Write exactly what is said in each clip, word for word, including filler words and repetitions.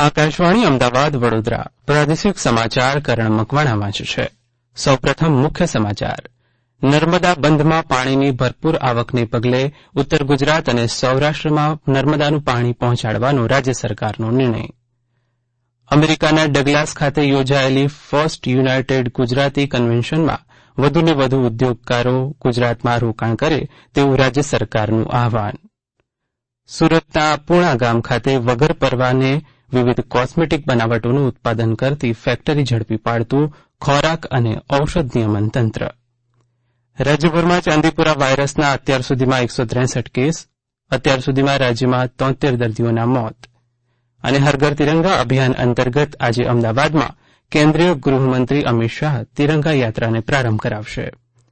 આકાશવાણી અમદાવાદ વડોદરા પ્રાદેશિક સમાચાર કરણ મકવાણા વાંચે છે. સૌપ્રથમ મુખ્ય સમાચાર. નર્મદા બંધમાં પાણીની ભરપૂર આવકને પગલે ઉત્તર ગુજરાત અને સૌરાષ્ટ્રમાં નર્મદાનું પાણી પહોંચાડવાનો રાજ્ય સરકારનો નિર્ણય. અમેરિકાના ડગલાસ ખાતે યોજાયેલી ફર્સ્ટ યુનાઇટેડ ગુજરાતી કન્વેન્શનમાં વધુને વધુ ઉદ્યોગકારો ગુજરાતમાં રોકાણ કરે તેવું રાજ્ય સરકારનું આહવાન. સુરતના પૂણા ગામ ખાતે વગર પરવાને વિવિધ કોસ્મેટિક બનાવટોનું ઉત્પાદન કરતી ફેક્ટરી ઝડપી પાડતું ખોરાક અને ઔષધ નિયમન તંત્ર. રાજ્યભરમાં ચાંદીપુરા વાયરસના અત્યાર સુધીમાં એકસો ત્રેસઠ કેસ. અત્યાર સુધીમાં રાજ્યમાં તોતેર દર્દીઓના મોત. અને હરઘર તિરંગા અભિયાન અંતર્ગત આજે અમદાવાદમાં કેન્દ્રીય ગૃહમંત્રી અમિત શાહ તિરંગા યાત્રાને પ્રારંભ કરાવશે.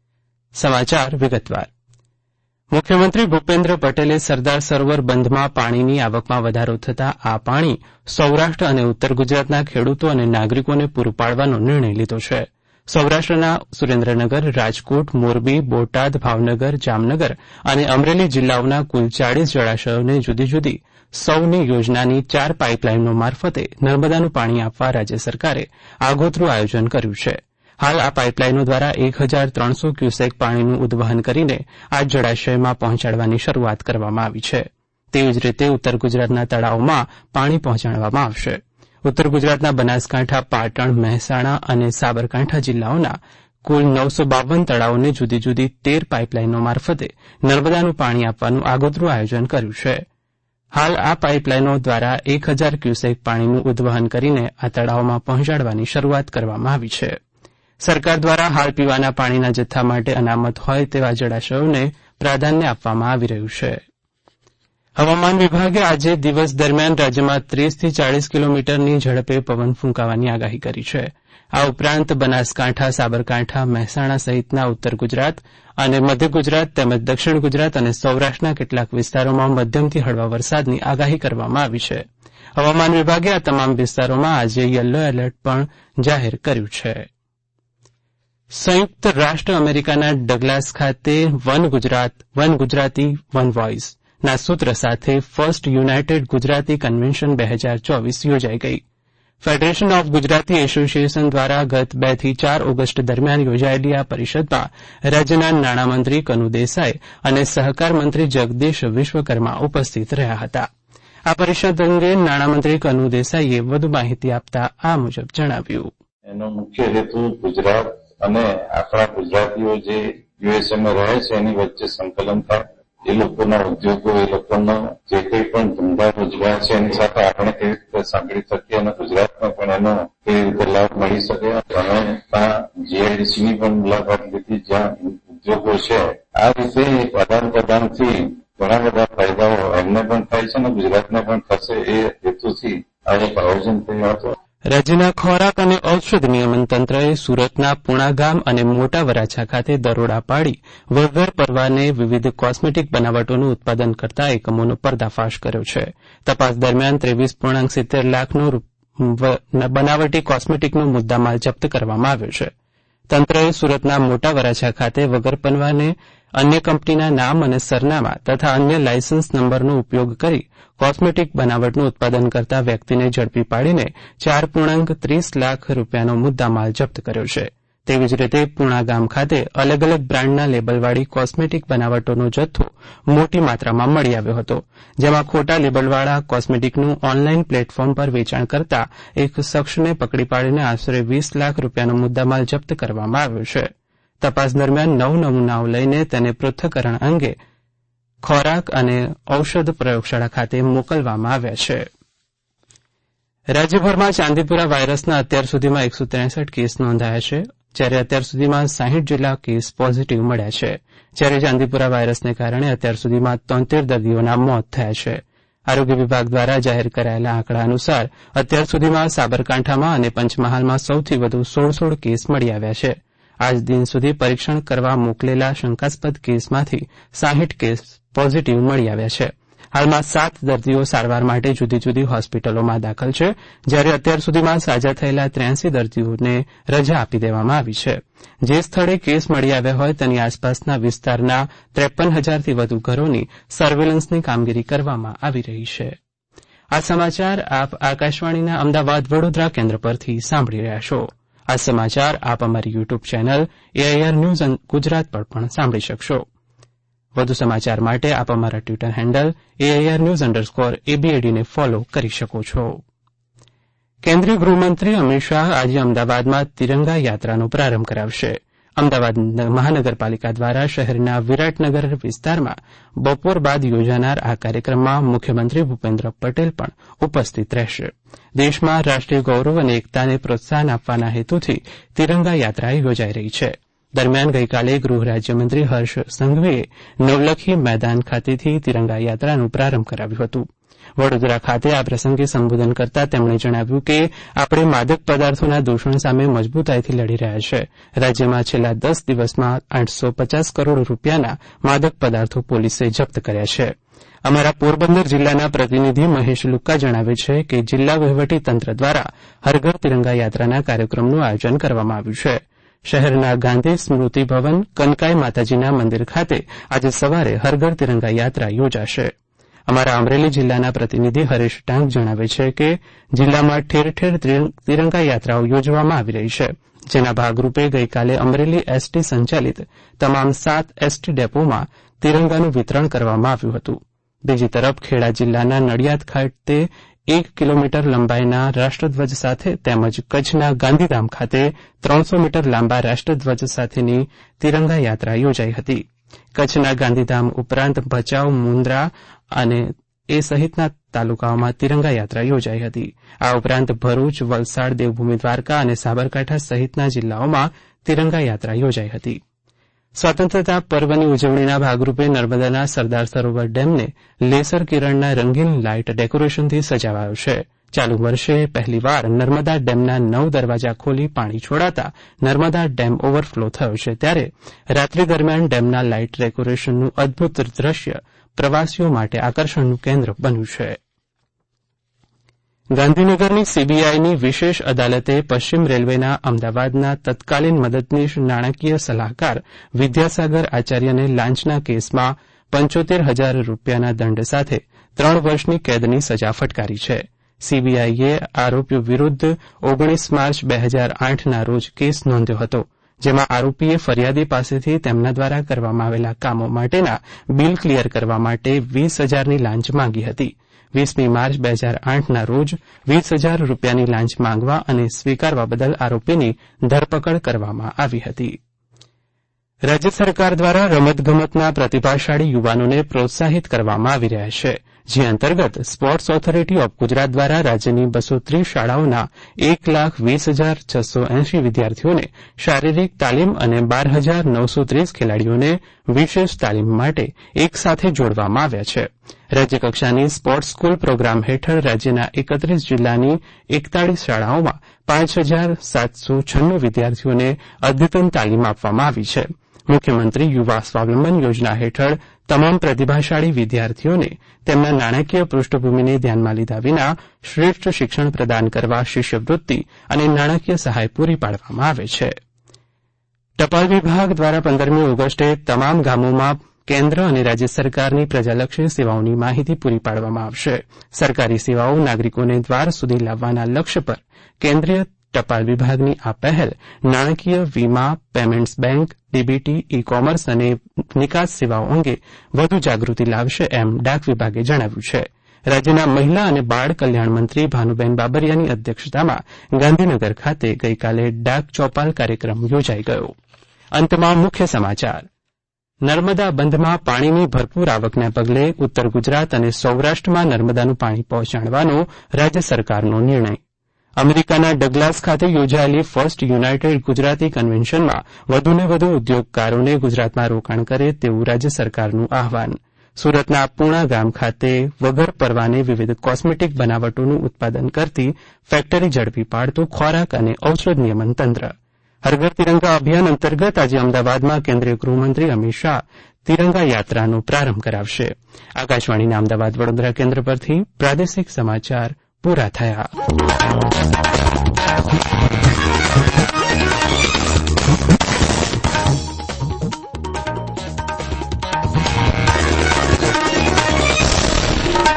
સમાચાર વિગતવાર. મુખ્યમંત્રી ભૂપેન્દ્ર પટેલે સરદાર સરોવર બંધમાં પાણીની આવકમાં વધારો થતાં આ પાણી સૌરાષ્ટ્ર અને ઉત્તર ગુજરાતના ખેડૂતો અને નાગરિકોને પૂરું પાડવાનો નિર્ણય લીધો છે. સૌરાષ્ટ્રના સુરેન્દ્રનગર, રાજકોટ, મોરબી, બોટાદ, ભાવનગર, જામનગર અને અમરેલી જિલ્લાઓના કુલ ચાળીસ જળાશયોને જુદી જુદી સૌની યોજનાની ચાર પાઇપલાઇનો મારફતે નર્મદાનું પાણી આપવા રાજ્ય સરકારે આગોતરું આયોજન કર્યું છે. હાલ આ પાઇપલાઇનો દ્વારા એક હજાર ત્રણસો ક્યુસેક પાણીનું ઉદ્વહન કરીને આ જળાશયમાં પહોંચાડવાની શરૂઆત કરવામાં આવી છે. તેવી જ રીતે ઉત્તર ગુજરાતના તળાવોમાં પાણી પહોંચાડવામાં આવશે. ઉત્તર ગુજરાતના બનાસકાંઠા, પાટણ, મહેસાણા અને સાબરકાંઠા જિલ્લાઓના કુલ નવસો બાવન તળાવોને જુદી જુદી તેર પાઇપલાઇનો મારફતે નર્મદાનું પાણી આપવાનું આગોતરું આયોજન કર્યું છે. હાલ આ પાઇપલાઇનો દ્વારા એક હજાર ક્યુસેક પાણીનું ઉદ્વહન કરીને આ તળાવોમાં પહોંચાડવાની શરૂઆત કરવામાં આવી છે. સરકાર દ્વારા હાલ પીવાના પાણીના જથ્થા માટે અનામત હોય તેવા જળાશયોને પ્રાધાન્ય આપવામાં આવી રહ્યું છે. હવામાન વિભાગે આજે દિવસ દરમિયાન રાજ્યમાં ત્રીસથી ચાળીસ કિલોમીટરની ઝડપે પવન ફૂંકાવાની આગાહી કરી છે. આ ઉપરાંત બનાસકાંઠા, સાબરકાંઠા, મહેસાણા સહિતના ઉત્તર ગુજરાત અને મધ્ય ગુજરાત તેમજ દક્ષિણ ગુજરાત અને સૌરાષ્ટ્રના કેટલાક વિસ્તારોમાં મધ્યમથી હળવા વરસાદની આગાહી કરવામાં આવી છે. હવામાન વિભાગે આ તમામ વિસ્તારોમાં આજે યલો એલર્ટ પણ જાહેર કર્યું છે. સંયુક્ત રાષ્ટ્ર અમેરિકાના ડગલાસ ખાતે one Gujarat one Gujarati one voice ના સૂત્ર સાથે ફર્સ્ટ યુનાઇટેડ ગુજરાતી કન્વેન્શન બે હજાર ચોવીસ યોજાઈ ગઈ. ફેડરેશન ઓફ ગુજરાતી એસોસિએશન દ્વારા ગત બે થી ચાર ઓગસ્ટ દરમિયાન યોજાયેલી આ પરિષદમાં રાજ્યના નાણામંત્રી કનુ દેસાઈ અને સહકાર મંત્રી જગદીશ વિશ્વકર્મા ઉપસ્થિત રહ્યા હતા. આ પરિષદ અંગે નાણામંત્રી કનુ દેસાઈએ વધુ માહિતી આપતા આ મુજબ જણાવ્યું. એનો મુખ્ય હેતુ ગુજરાત અને આપણા ગુજરાતીઓ જે યુએસએમાં રહે છે એની વચ્ચે સંકલન થાય. એ લોકોના ઉદ્યોગો, એ લોકોનો જે કંઈ પણ ધંધા રોજગાર છે એની સાથે આપણે કેવી રીતે સાંકળી શકીએ અને ગુજરાતમાં પણ એનો કેવી રીતે લાભ મળી શકે. અમે ત્યાં જીઆઈડીસીની પણ મુલાકાત લીધી જ્યાં ઉદ્યોગો છે. આ રીતે આદાન પ્રદાનથી ઘણા બધા ફાયદાઓ એમને પણ થાય છે અને ગુજરાતને પણ થશે એ હેતુથી આ એક આયોજન થયું હતું. રાજ્યના ખોરાક અને ઔષધ નિયમન તંત્રએ સુરતના પૂણા ગામ અને મોટા વરાછા ખાતે દરોડા પાડી વગર પરવાને વિવિધ કોસ્મેટિક બનાવટોનું ઉત્પાદન કરતા એકમોનો પર્દાફાશ કર્યો છે. તપાસ દરમિયાન ત્રેવીસ પૂર્ણાંક સિત્તેર લાખનો બનાવટી કોસ્મેટિકનો મુદ્દામાલ જપ્ત કરવામાં આવ્યો છે. તંત્રએ સુરતના મોટા વરાછા ખાતે વગર પરવાને અન્ય કંપનીના નામ અને સરનામા તથા અન્ય લાયસન્સ નંબરનો ઉપયોગ કરી કોસ્મેટિક બનાવટનું ઉત્પાદન કરતા વ્યક્તિને ઝડપી પાડીને ચાર પૂર્ણાંક ત્રીસ લાખ રૂપિયાનો મુદ્દામાલ જપ્ત કર્યો છે. તેવી જ રીતે પૂણા ગામ ખાતે અલગ અલગ બ્રાન્ડના લેબલવાળી કોસ્મેટિક બનાવટોનો જથ્થો મોટી માત્રામાં મળી આવ્યો હતો. જેમાં ખોટા લેબલવાળા કોસ્મેટિકનું ઓનલાઈન પ્લેટફોર્મ પર વેચાણ કરતા એક શખ્સને પકડી પાડીને આશરે વીસ લાખ રૂપિયાનો મુદ્દામાલ જપ્ત કરવામાં આવ્યો છે. તપાસ દરમિયાન નવ નમૂનાઓ લઈને તેને પૃથ્થકરણ અંગે ખોરાક અને ઔષધ પ્રયોગશાળા ખાતે મોકલવામાં આવ્યા છે. રાજ્યભરમાં ચાંદીપુરા વાયરસના અત્યાર સુધીમાં એકસો ત્રેસઠ કેસ નોંધાયા છે. જ્યારે અત્યાર સુધીમાં સાહીઠ જેટલા કેસ પોઝિટિવ મળ્યા છે. જ્યારે ચાંદીપુરા વાયરસને કારણે અત્યાર સુધીમાં તોતેર દર્દીઓના મોત થયા છે. આરોગ્ય વિભાગ દ્વારા જાહેર કરાયેલા આંકડા અનુસાર અત્યાર સુધીમાં સાબરકાંઠામાં અને પંચમહાલમાં સૌથી વધુ સોળ સોળ કેસ મળી આવ્યા છે. આજ દિન સુધી પરીક્ષણ કરવા મોકલેલા શંકાસ્પદ કેસમાંથી સાહીઠ કેસ પોઝિટિવ મળી આવ્યા છે. હાલમાં સાત દર્દીઓ સારવાર માટે જુદી જુદી હોસ્પિટલોમાં દાખલ છે. જ્યારે અત્યાર સુધીમાં સાજા થયેલા ત્ર્યાસી દર્દીઓને રજા આપી દેવામાં આવી છે. જે સ્થળે કેસ મળી આવ્યા હોય તેની આસપાસના વિસ્તારના ત્રેપન હજારથી વધુ ઘરોની સર્વેલન્સની કામગીરી કરવામાં આવી રહી છે. આ સમાચાર આપ આકાશવાણીના અમદાવાદ વડોદરા કેન્દ્ર પરથી સાંભળી રહ્યા છો. આ સમાચાર આપ અમારી YouTube channel AIR news Gujarat પર પણ સાંભળી શકશો. વધુ સમાચાર માટે આપ અમારા Twitter handle AIR news underscore એબીએડીને ફોલો કરી શકો છો. કેન્દ્રીય ગૃહમંત્રી અમિત શાહ આજે અમદાવાદમાં તિરંગા યાત્રાનો પ્રારંભ કરાવશે. અમદાવાદ મહાનગરપાલિકા દ્વારા શહેરના વિરાટનગર વિસ્તારમાં બપોર બાદ યોજાનાર આ કાર્યક્રમમાં મુખ્યમંત્રી ભૂપેન્દ્ર પટેલ પણ ઉપસ્થિત રહેશે. દેશમાં રાષ્ટ્રીય ગૌરવ અને એકતાને પ્રોત્સાહન આપવાના હેતુથી તિરંગા યાત્રા યોજાઈ રહી છે. દરમિયાન ગઈકાલે ગૃહ રાજ્યમંત્રી હર્ષ સંઘવીએ નવલખી મેદાન ખાતેથી તિરંગા યાત્રાનો પ્રારંભ કરાવ્યું હતું. વડોદરા ખાતે આ પ્રસંગે સંબોધન કરતા તેમણે જણાવ્યું કે આપણે માદક પદાર્થોના દૂષણ સામે મજબૂતાઈથી લડી રહ્યા છે. રાજ્યમાં છેલ્લા દસ દિવસમાં આઠસો પચાસ કરોડ રૂપિયાના માદક પદાર્થો પોલીસે જપ્ત કર્યા છે. અમારા પોરબંદર જિલ્લાના પ્રતિનિધિ મહેશ લુક્કા જણાવે છે કે જિલ્લા વહીવટી તંત્ર દ્વારા હરઘર તિરંગા યાત્રાના કાર્યક્રમનું આયોજન કરવામાં આવ્યું છે. શહેરના ગાંધી સ્મૃતિ ભવન કનકાઈ માતાજીના મંદિર ખાતે આજે સવારે હરઘર તિરંગા યાત્રા યોજાશે. અમારા અમરેલી જિલ્લાના પ્રતિનિધિ હરેશ ટાંક જણાવે છે કે જિલ્લામાં ઠેર ઠેર તિરંગા યાત્રાઓ યોજવામાં આવી રહી છે. જેના ભાગરૂપે ગઈકાલે અમરેલી એસટી સંચાલિત તમામ સાત એસટી ડેપોમાં તિરંગાનું વિતરણ કરવામાં આવ્યું હતું. બીજી તરફ ખેડા જિલ્લાના નડિયાદ ખાતે એક કિલોમીટર લંબાઈના રાષ્ટ્રધ્વજ સાથે તેમજ કચ્છના ગાંધીધામ ખાતે ત્રણસો મીટર લાંબા રાષ્ટ્રધ્વજ સાથેની તિરંગા યાત્રા યોજાઈ હતી. કચ્છના ગાંધીધામ ઉપરાંત ભચાઉ, મુન્દ્રા અને એ સહિતના તાલુકાઓમાં તિરંગા યાત્રા યોજાઈ હતી. આ ઉપરાંત ભરૂચ, વલસાડ, દેવભૂમિ દ્વારકા અને સાબરકાંઠા સહિતના જિલ્લાઓમાં તિરંગા યાત્રા યોજાઈ હતી. સ્વતંત્રતા પર્વની ઉજવણીના ભાગરૂપે નર્મદાના સરદાર સરોવર ડેમને લેસર કિરણના રંગીન લાઇટ ડેકોરેશનથી સજાવાયો છે. ચાલુ વર્ષે પહેલીવાર નર્મદા ડેમના નવ દરવાજા ખોલી પાણી છોડાતા નર્મદા ડેમ ઓવરફ્લો થયો છે. ત્યારે રાત્રિ દરમિયાન ડેમના લાઇટ ડેકોરેશનનું અદભુત દ્રશ્ય પ્રવાસીઓ માટે આકર્ષણનું કેન્દ્ર બન્યું છે. ગાંધીનગરની સીબીઆઈની વિશેષ અદાલતે પશ્ચિમ રેલવેના અમદાવાદના તત્કાલીન મદદનીશ નાણાકીય સલાહકાર વિદ્યાસાગર આચાર્યને લાંચના કેસમાં પંચોતેર હજાર રૂપિયાના દંડ સાથે ત્રણ વર્ષની કેદની સજા ફટકારી છે. સીબીઆઈએ આરોપીઓ વિરુદ્ધ ઓગણીસ માર્ચ બે હજાર આઠના રોજ કેસ નોંધ્યો હતો. જેમાં આરોપીએ ફરિયાદી પાસેથી તેમના દ્વારા કરવામાં આવેલા કામો માટેના બિલ ક્લિયર કરવા માટે વીસ હજારની લાંચ માંગી હતી. વીસમી માર્ચ બે હજાર આઠના રોજ વીસ હજાર રૂપિયાની લાંચ માંગવા અને સ્વીકારવા બદલ આરોપીની ધરપકડ કરવામાં આવી હતી. રાજ્ય સરકાર દ્વારા રમતગમતના પ્રતિભાશાળી યુવાનોને પ્રોત્સાહિત કરવામાં આવી રહ્યા છે. જે અંતર્ગત સ્પોર્ટ્સ ઓથોરિટી ઓફ ગુજરાત દ્વારા રાજ્યની બસો ત્રીસ શાળાઓના એક લાખ વીસ હજાર છસો એંશી વિદ્યાર્થીઓને શારીરિક તાલીમ અને બાર હજાર નવસો ત્રીસ ખેલાડીઓને વિશેષ તાલીમ માટે એક સાથે જોડવામાં આવ્યા છે. રાજ્યકક્ષાની સ્પોર્ટ્સ સ્કૂલ પ્રોગ્રામ હેઠળ રાજ્યના એકત્રીસ જિલ્લાની એકતાળીસ શાળાઓમાં પાંચ હજાર સાતસો છન્નું વિદ્યાર્થીઓને અદ્યતન તાલીમ આપવામાં આવી છે. મુખ્યમંત્રી યુવા સ્વાવલંબન યોજના હેઠળ તમામ પ્રતિભાશાળી વિદ્યાર્થીઓને તેમના નાણાકીય પૃષ્ઠભૂમિને ધ્યાનમાં લીધા વિના શ્રેષ્ઠ શિક્ષણ પ્રદાન કરવા શિષ્યવૃત્તિ અને નાણાકીય સહાય પૂરી પાડવામાં આવે છે. ટપાલ વિભાગ દ્વારા પંદરમી ઓગસ્ટે તમામ ગામોમાં કેન્દ્ર અને રાજ્ય સરકારની પ્રજાલક્ષી સેવાઓની માહિતી પૂરી પાડવામાં આવશે. સરકારી સેવાઓ નાગરિકોને દ્વાર સુધી લાવવાના લક્ષ્ય પર કેન્દ્રીય ટપાલ વિભાગની આ પહેલ નાણાકીય, વીમા, payments bank, DBT, e commerce અને નિકાસ સેવાઓ અંગે વધુ જાગૃતિ લાવશે એમ ડાક વિભાગે જણાવ્યું છે. રાજ્યના મહિલા અને બાળ કલ્યાણ મંત્રી ભાનુબેન બાબરિયાની અધ્યક્ષતામાં ગાંધીનગર ખાતે ગઈકાલે ડાક ચોપાલ કાર્યક્રમ યોજાઈ ગયો. અંતમાં મુખ્ય સમાચાર. નર્મદા બંધમાં પાણીની ભરપૂર આવકને પગલે ઉત્તર ગુજરાત અને સૌરાષ્ટ્રમાં નર્મદાનું પાણી પહોંચાડવાનો રાજ્ય સરકારનો નિર્ણય. અમેરિકાના ડગલાસ ખાતે યોજાયેલી ફર્સ્ટ યુનાઇટેડ ગુજરાતી કન્વેન્શનમાં વધુને વધુ ઉદ્યોગકારોને ગુજરાતમાં રોકાણ કરે તેવું રાજ્ય સરકારનું આહવાન. સુરતના પૂણા ગામ ખાતે વગર પરવાને વિવિધ કોસ્મેટિક બનાવટોનું ઉત્પાદન કરતી ફેક્ટરી ઝડપી પાડતું ખોરાક અને ઔષધ નિયમન તંત્ર. હરઘર તિરંગા અભિયાન અંતર્ગત આજે અમદાવાદમાં કેન્દ્રીય ગૃહમંત્રી અમિત શાહ તિરંગા યાત્રાનો પ્રારંભ કરાવશે. આકાશવાણીના અમદાવાદ વડોદરા કેન્દ્ર પરથી પ્રાદેશિક સમાચાર પૂરા થયા.